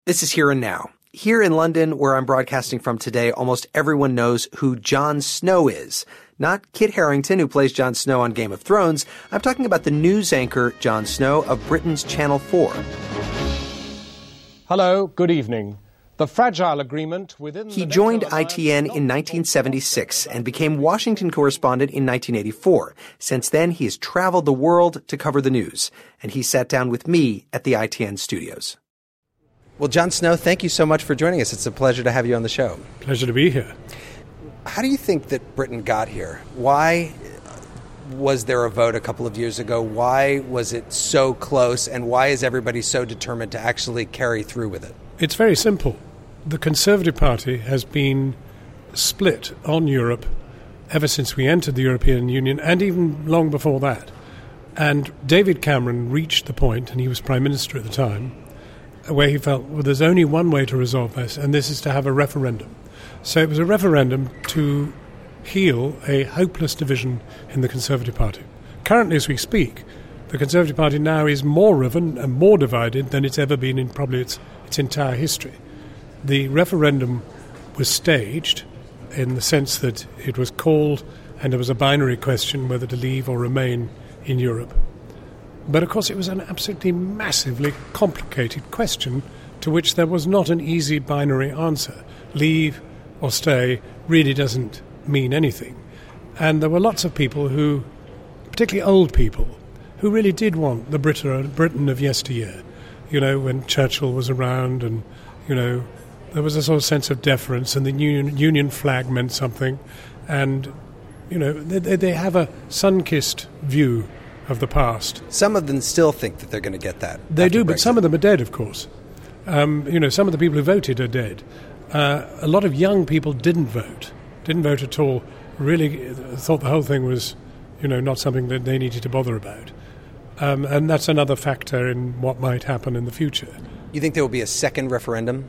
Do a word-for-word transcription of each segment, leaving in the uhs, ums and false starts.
This is Here and Now. Here in London, where I'm broadcasting from today, almost everyone knows who Jon Snow is. Not Kit Harington, who plays Jon Snow on Game of Thrones. I'm talking about the news anchor Jon Snow of Britain's Channel four. Hello, good evening. The fragile agreement within He joined I T N in nineteen seventy-six and became Washington correspondent in nineteen eighty-four. Since then, he has traveled the world to cover the news, and he sat down with me at the I T N studios. Well, Jon Snow, thank you so much for joining us. It's a pleasure to have you on the show. Pleasure to be here. How do you think that Britain got here? Why was there a vote a couple of years ago? Why was it so close? And why is everybody so determined to actually carry through with it? It's very simple. The Conservative Party has been split on Europe ever since we entered the European Union, and even long before that. And David Cameron reached the point, and he was Prime Minister at the time, where he felt, well, there's only one way to resolve this, and this is to have a referendum. So it was a referendum to heal a hopeless division in the Conservative Party. Currently, as we speak, the Conservative Party now is more riven and more divided than it's ever been in probably its, its entire history. The referendum was staged in the sense that it was called and there was a binary question whether to leave or remain in Europe. But, of course, it was an absolutely massively complicated question to which there was not an easy binary answer. Leave or stay really doesn't mean anything. And there were lots of people who, particularly old people, who really did want the Britain of yesteryear. You know, when Churchill was around and, you know, there was a sort of sense of deference and the Union, Union flag meant something. And, you know, they, they have a sun-kissed view of the past. Some of them still think that they're going to get that. They do, Brexit. But some of them are dead, of course. Um, you know, some of the people who voted are dead. Uh, a lot of young people didn't vote, didn't vote at all, really thought the whole thing was, you know, not something that they needed to bother about. Um, and that's another factor in what might happen in the future. You think there will be a second referendum?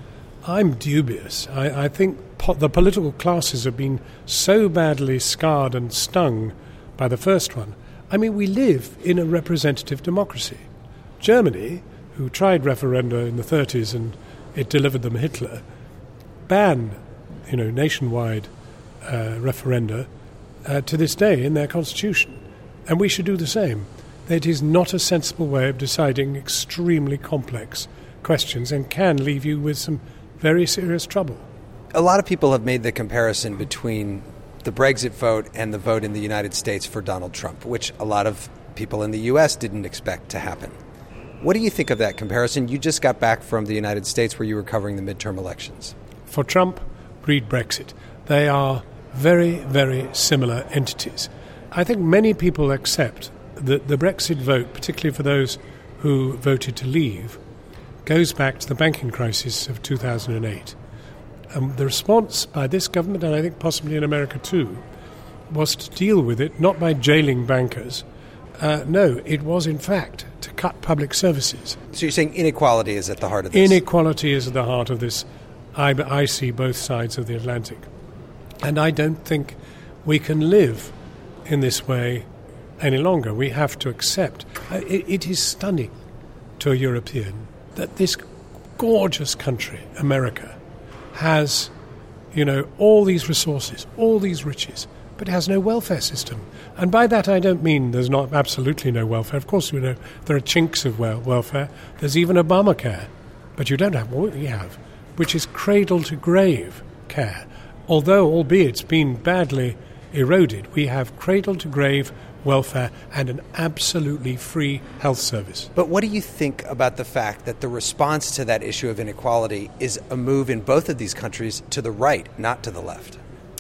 I'm dubious. I, I think po- the political classes have been so badly scarred and stung by the first one. I mean, we live in a representative democracy. Germany, who tried referenda in the thirties and it delivered them Hitler, banned, you know, nationwide uh, referenda uh, to this day in their constitution. And we should do the same. It is not a sensible way of deciding extremely complex questions and can leave you with some very serious trouble. A lot of people have made the comparison between the Brexit vote and the vote in the United States for Donald Trump, which a lot of people in the U S didn't expect to happen. What do you think of that comparison? You just got back from the United States where you were covering the midterm elections. For Trump, read Brexit. They are very, very similar entities. I think many people accept that the Brexit vote, particularly for those who voted to leave, goes back to the banking crisis of two thousand eight. Um, the response by this government, and I think possibly in America too, was to deal with it not by jailing bankers. Uh, no, it was in fact to cut public services. So you're saying inequality is at the heart of this? Inequality is at the heart of this. I, I see both sides of the Atlantic. And I don't think we can live in this way any longer. We have to accept. Uh, it, it is stunning to a European that this gorgeous country, America, has, you know, all these resources, all these riches, but it has no welfare system. And by that I don't mean there's not absolutely no welfare. Of course, you know, there are chinks of wel- welfare. There's even Obamacare. But you don't have what we have, which is cradle-to-grave care. Although, albeit it's been badly eroded, we have cradle-to-grave welfare and an absolutely free health service. But what do you think about the fact that the response to that issue of inequality is a move in both of these countries to the right, not to the left?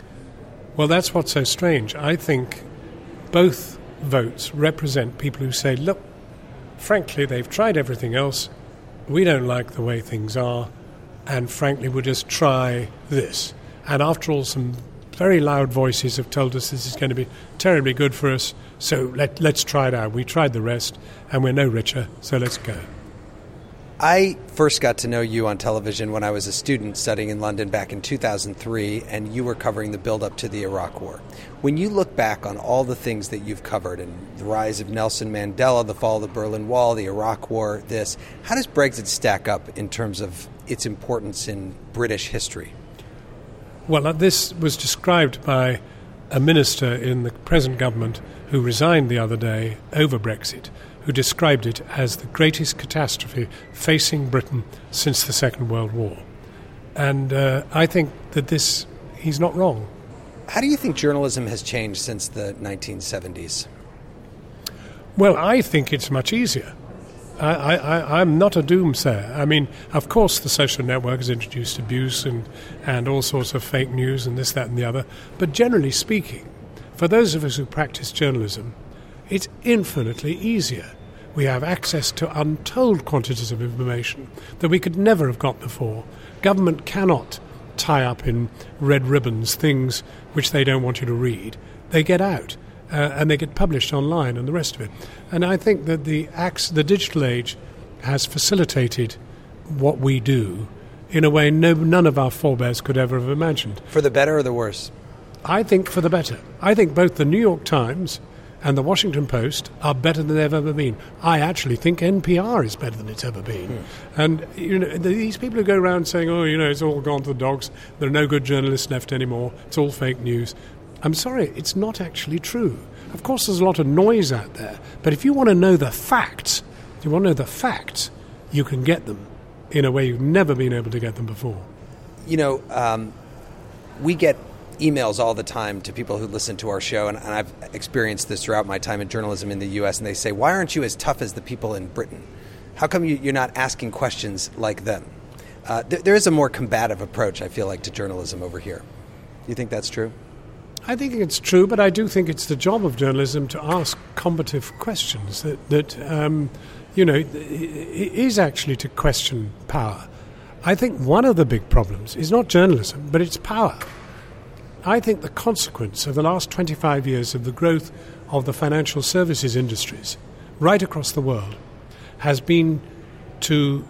Well, that's what's so strange. I think both votes represent people who say, look, frankly, they've tried everything else. We don't like the way things are. And frankly, we'll just try this. And after all, some very loud voices have told us this is going to be terribly good for us, so let, let's try it out. We tried the rest, and we're no richer, so let's go. I first got to know you on television when I was a student studying in London back in two thousand three, and you were covering the build-up to the Iraq War. When you look back on all the things that you've covered, and the rise of Nelson Mandela, the fall of the Berlin Wall, the Iraq War, this, how does Brexit stack up in terms of its importance in British history? Well, uh, this was described by a minister in the present government who resigned the other day over Brexit, who described it as the greatest catastrophe facing Britain since the Second World War. And uh, I think that this, he's not wrong. How do you think journalism has changed since the nineteen seventies? Well, I think it's much easier. I, I, I'm not a doomsayer. I mean, of course the social network has introduced abuse and, and all sorts of fake news and this, that and the other. But generally speaking, for those of us who practice journalism, it's infinitely easier. We have access to untold quantities of information that we could never have got before. Government cannot tie up in red ribbons things which they don't want you to read. They get out uh, and they get published online and the rest of it. And I think that the, acts, the digital age has facilitated what we do in a way no, none of our forebears could ever have imagined. For the better or the worse? I think for the better. I think both the New York Times and the Washington Post are better than they've ever been. I actually think N P R is better than it's ever been. Mm. And you know, these people who go around saying, oh, you know, it's all gone to the dogs, there are no good journalists left anymore, it's all fake news. I'm sorry, it's not actually true. Of course, there's a lot of noise out there, but if you want to know the facts, if you want to know the facts, you can get them in a way you've never been able to get them before. You know, um, we get emails all the time to people who listen to our show, and, and I've experienced this throughout my time in journalism in the U S, and they say, why aren't you as tough as the people in Britain? How come you, you're not asking questions like them? Uh, th- there is a more combative approach, I feel like, to journalism over here. Do you think that's true? I think it's true, but I do think it's the job of journalism to ask combative questions that, that um, you know, is actually to question power. I think one of the big problems is not journalism, but it's power. I think the consequence of the last twenty-five years of the growth of the financial services industries right across the world has been to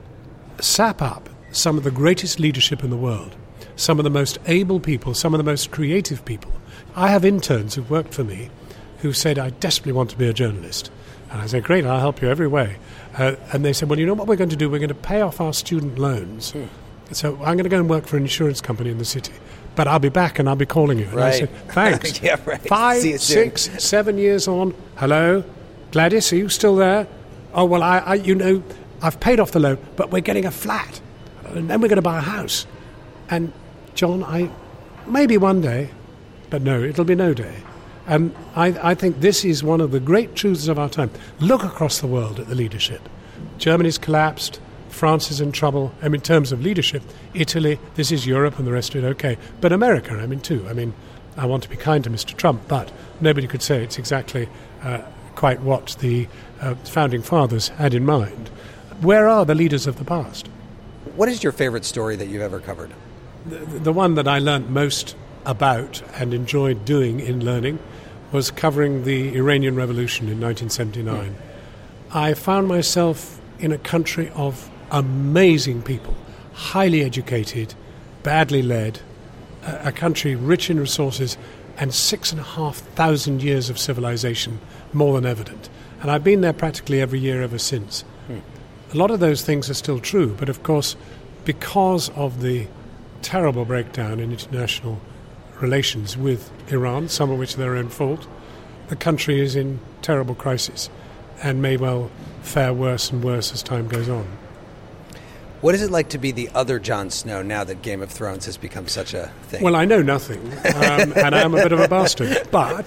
sap up some of the greatest leadership in the world, some of the most able people, some of the most creative people. I have interns who've worked for me who said, I desperately want to be a journalist. And I said, great, I'll help you every way. Uh, and they said, well, you know what we're going to do? We're going to pay off our student loans. Hmm. So I'm going to go and work for an insurance company in the city. But I'll be back and I'll be calling you. And right. I said, thanks. yeah, right. Five, six, seven years on. Hello? Gladys, are you still there? Oh, well, I, I, you know, I've paid off the loan, but we're getting a flat. And then we're going to buy a house. And, John, I maybe one day, but no, it'll be no day. And I, I think this is one of the great truths of our time. Look across the world at the leadership. Germany's collapsed. France is in trouble. I mean, in terms of leadership, Italy, this is Europe and the rest of it, okay. But America, I mean, too. I mean, I want to be kind to Mister Trump, but nobody could say it's exactly uh, quite what the uh, founding fathers had in mind. Where are the leaders of the past? What is your favorite story that you've ever covered? The, the one that I learnt most about and enjoyed doing in learning was covering the Iranian Revolution in nineteen seventy-nine. Hmm. I found myself in a country of amazing people, highly educated, badly led, a, a country rich in resources, and six and a half thousand years of civilization, more than evident. And I've been there practically every year ever since. Hmm. A lot of those things are still true, but of course, because of the terrible breakdown in international relations with Iran, some of which are their own fault, the country is in terrible crisis and may well fare worse and worse as time goes on. What is it like to be the other Jon Snow now that Game of Thrones has become such a thing? Well, I know nothing, um, and I'm a bit of a bastard.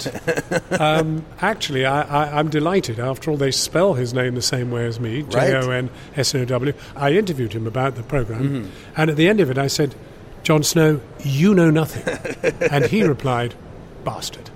But um, actually, I, I, I'm delighted. After all, they spell his name the same way as me, J O N S N O W. I interviewed him about the programme, mm-hmm. and at the end of it I said, Jon Snow, you know nothing. And he replied, bastard.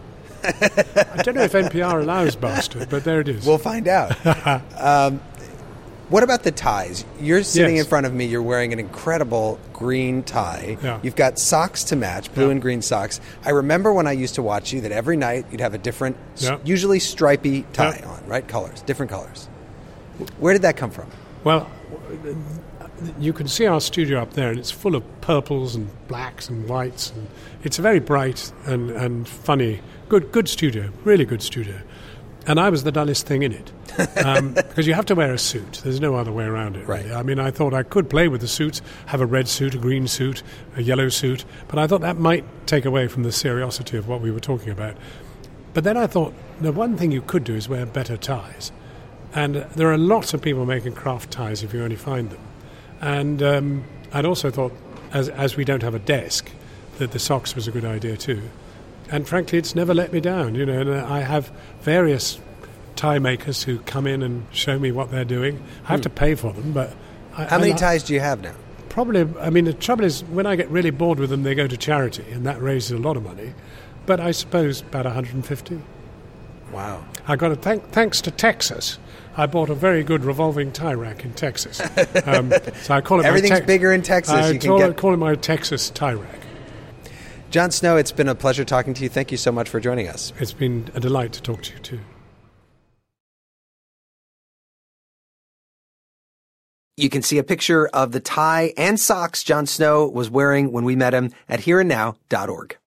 I don't know if N P R allows bastard, but there it is. We'll find out. um, what about the ties? You're sitting yes. in front of me. You're wearing an incredible green tie. Yeah. You've got socks to match, blue yeah. and green socks. I remember when I used to watch you that every night you'd have a different, yeah. usually stripy tie yeah. on, right? Colors, different colors. Where did that come from? Well, you can see our studio up there, and it's full of purples and blacks and whites. And it's a very bright and, and funny, good good studio, really good studio. And I was the dullest thing in it, um, because you have to wear a suit. There's no other way around it, really. Right. I mean, I thought I could play with the suits, have a red suit, a green suit, a yellow suit, but I thought that might take away from the seriosity of what we were talking about. But then I thought, the one thing you could do is wear better ties. And there are lots of people making craft ties if you only find them. And um, I'd also thought, as, as we don't have a desk, that the socks was a good idea too. And frankly, it's never let me down. You know, and I have various tie makers who come in and show me what they're doing. I have hmm. to pay for them, but... I, How many I, ties do you have now? Probably, I mean, the trouble is, when I get really bored with them, they go to charity, and that raises a lot of money. But I suppose about one hundred fifty. Wow. I got a thank, thanks to Texas. I bought a very good revolving tie rack in Texas. Um, so I call it Everything's my te- bigger in Texas. I you can call, get... it, call it my Texas tie rack. Jon Snow, it's been a pleasure talking to you. Thank you so much for joining us. It's been a delight to talk to you too. You can see a picture of the tie and socks Jon Snow was wearing when we met him at here and now dot org.